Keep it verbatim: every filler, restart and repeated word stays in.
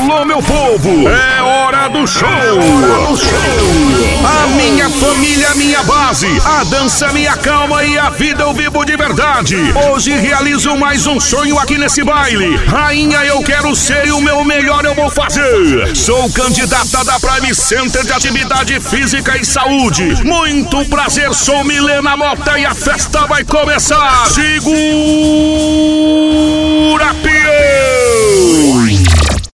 Alô, meu povo, é hora do show! É hora do show! A minha família, minha base, a dança me acalma e a vida eu vivo de verdade. Hoje realizo mais um sonho aqui nesse baile. Rainha eu quero ser e o meu melhor eu vou fazer. Sou candidata da Prime Center de Atividade Física e Saúde. Muito prazer, sou Milena Mota e a festa vai começar. Segura!